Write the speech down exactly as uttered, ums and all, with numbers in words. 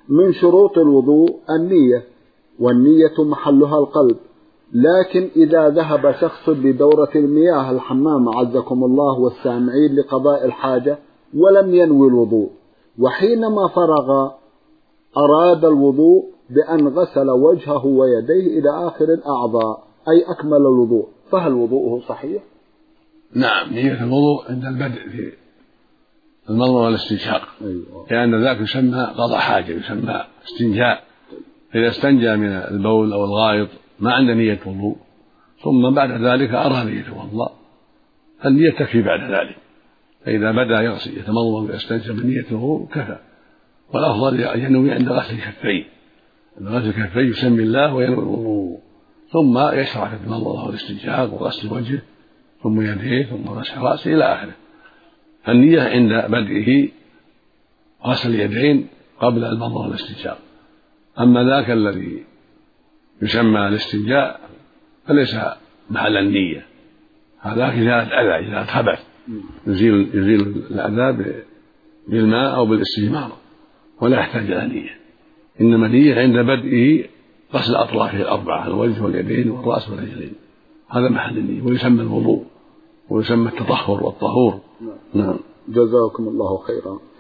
من شروط الوضوء النية، والنية محلها القلب، لكن إذا ذهب شخص بدورة المياه الحمام عزكم الله والسامعين لقضاء الحاجة ولم ينوي الوضوء، وحينما فرغ أراد الوضوء بأن غسل وجهه ويديه إلى آخر الأعضاء أي أكمل الوضوء، فهل وضوءه صحيح؟ نعم، نية الوضوء عند البدء في المضمضة والاستنشاق، أيوة. لأن ذاك يسمى قضاء حاجة، يسمى استنجاء. إذا استنجى من البول أو الغائط ما عنده نية وضوء ثم بعد ذلك أرى نية يتوضأ، النية تكفي بعد ذلك. فإذا بدأ يغسل يتمضمض ويستنشق بنية الوضوء كفى، والأفضل ينوي عند غسل الكفين، عند غسل الكفين يسمي الله وينوي الوضوء، ثم يشرع في المضمضة والاستنشاق وغسل وجهه ثم يديه ثم غسل رأسه إلى آخره. النية عند بدئه غسل اليدين قبل المضمضة والاستنشاق. أما ذاك الذي يسمى الاستنجاء فليس محل النية، هذا إزالة أذى، إزالة خبث، يزيل يزيل الأذى بالماء أو بالاستجمار ولا يحتاج إلى نية. إنما النية عند بدئه غسل أطرافه الأربعة، الوجه واليدين والرأس والرجلين، هذا محل النية ويسمى الوضوء ويسمى التطهر والطهور. نعم. جزاكم الله خيرا.